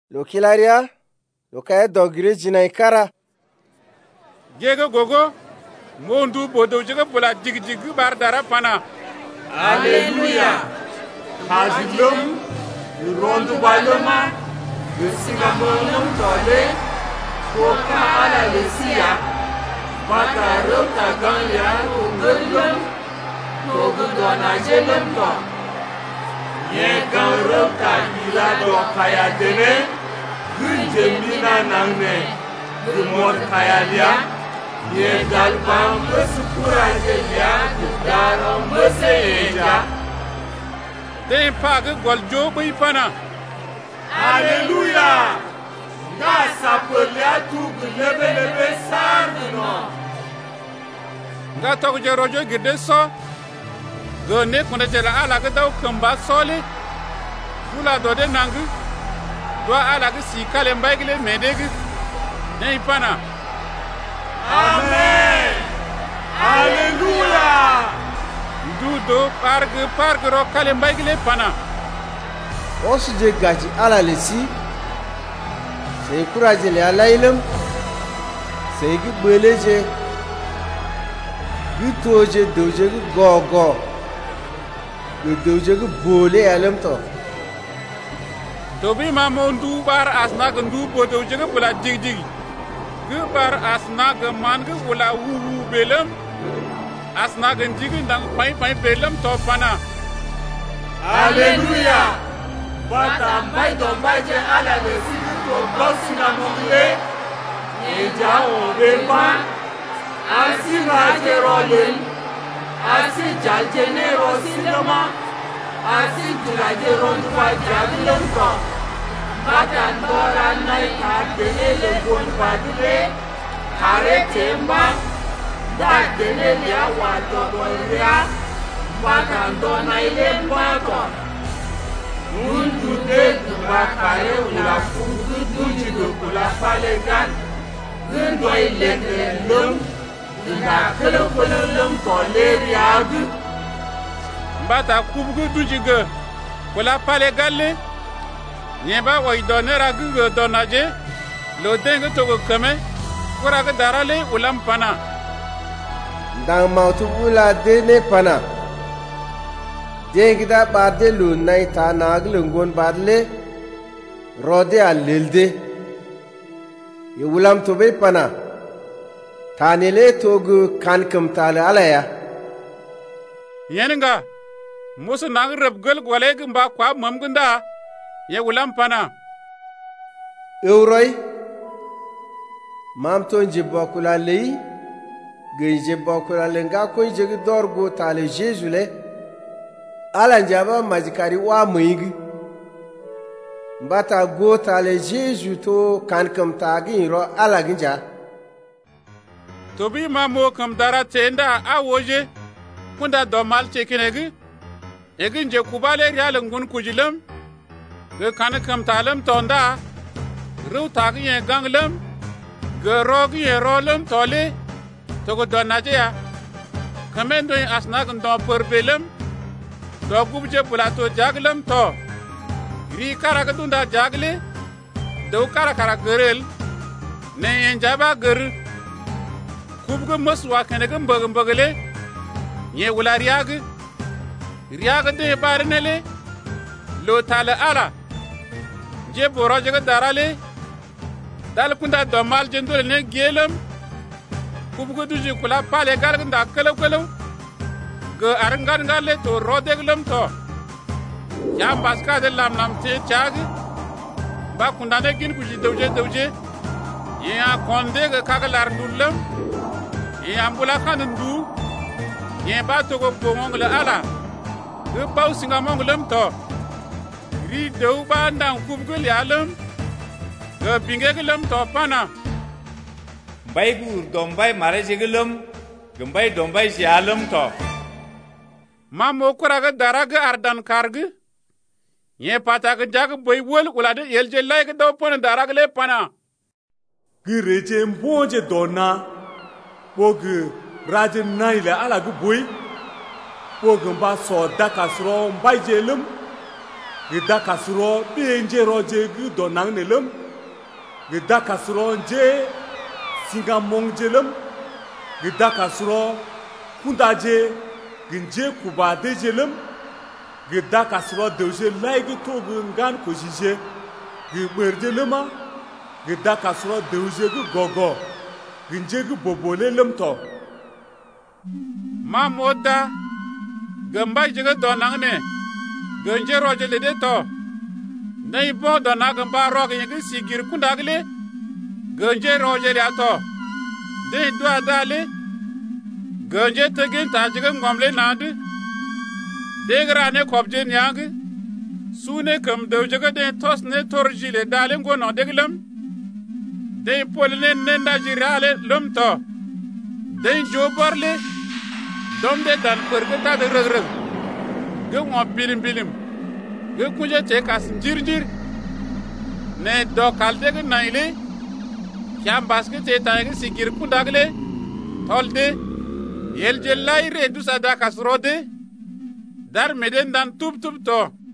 lo kilaria lo kaya dogire jinai kara gege gogo mondu bodo jega bula jig bar dara pana. Hallelujah. Hazilum rondu baloma yusigamolum tole koka ala lesia bata rota ganya ungulum togudona jelum to ye garota ila do kaya dene gunjemina nangne gumor kaya dia ye dalbam besukura jelia darom beseja de pag gol jo bui pana. Hallelujah. Ga sapolia tu lebe sarno Ga to je rojo gide so go ne kuna jela ala ga daw kamba soli kula do de nangu do ala ga si kale mbaygile medegi ne pana. Amen. Hallelujah. Dudo parg ro kale mbaygile pana. osu je gaji ala lesi sai kuraje le alailam sai gi beleje gitoje doje gogo doje bole alam to bi ma mondu bar asna gandu bodo jega bula dig gu bar asna ga man ga wala wu belam asna gan jigi ndang pai belam to pana. Hallelujah. Bata mbai don baje ala le sibuto bosina mongile eja obeba asi maje rolin asi jaje ne rosilama asi julaje ronwa jabilonko bata ndora nai kadele le bon badile kare temba da dele ya wato boria bata ndona ile bato Mundu de bakare ula fungu duji do kula palegan gundo ilende lum ina kelo lum koleri ag mbata kubugu duji ge kula palegalle nyeba way donera gu donaje lo denga to go kame kura ga darale ulam pana ndang mautu ula de ne pana degida barde lu nai ta naglungon barle rode alilde ye wulam to be pana tanele togu kankam tale alaya yeninga musu nang rebgel gole gumba kwa mamgunda ye wulam pana euroy mam to njibokula lei genje bokula lenga ko jegi dorgo tale jesule ala njaba majikari wa mwigi mbata go tale jesu to kankam tagi ro ala ginja to bi ma mo kam dara tenda awoje kunda do mal chekinegi egin je kubale rial ngun kujilam ge kankam talam tonda ru tagi ye ganglam ge rogi ye rolam tole to go donaje ya kamendo asnag ndo perbelam do gubje bulato jaglam to ri kara gadunda jagle do kara gerel ne enjaba ger kubgo maswa kenegam bagale nye wala riag de barnele lo tala ala je boroje ga darale dal kunda do mal jendol ne gelam kubgo duje kula pale galganda kalo ge arangan ngale to rodeglam to ya baska de lam nam te chag ba kunda ne gin kuji dawje ya konde ge kagalar dullam ya ambula kan ndu ya ba to go bongol ala ge baw singa monglam to ri dew ba ndam kubgul yalam ge bingeglam to pana bay gur dombay mare jiglam gambay dombay yalam to mamo kuraga daraga ardan karg ye pata ga jag boy wol ulade yelje lay ga do pon daraga le pana gireje mboje dona bog raje naile ala gu boy bog ba so dakasro mbay jelum gida kasuro benje roje gu donang nelum gida kasuro je singa mongjelum gida kasuro kundaje ginje kubade jelum gida kasuro deuje laigu to gungan kojije gu berjeluma gida kasuro deuje gu gogo ginje gu bobole lumto ma moda gamba jiga donang ne genje roje le de to nei bo dona gamba rog yegi sigir kundagle genje roje le to de do adale genje tegin ta jiga ngomle nadu de grane kopje nyang sune kam de jiga de tos ne torji le dale ngono deglam de polne ne najirale lumto de jobarle dom de dan pergeta de regreg ge mo bilim ge kuje te kas jirjir ne do kalde ge naile kyam basket te tayge sigir kundagle tolde yel jellai re du sada kasrode dar meden dan tup to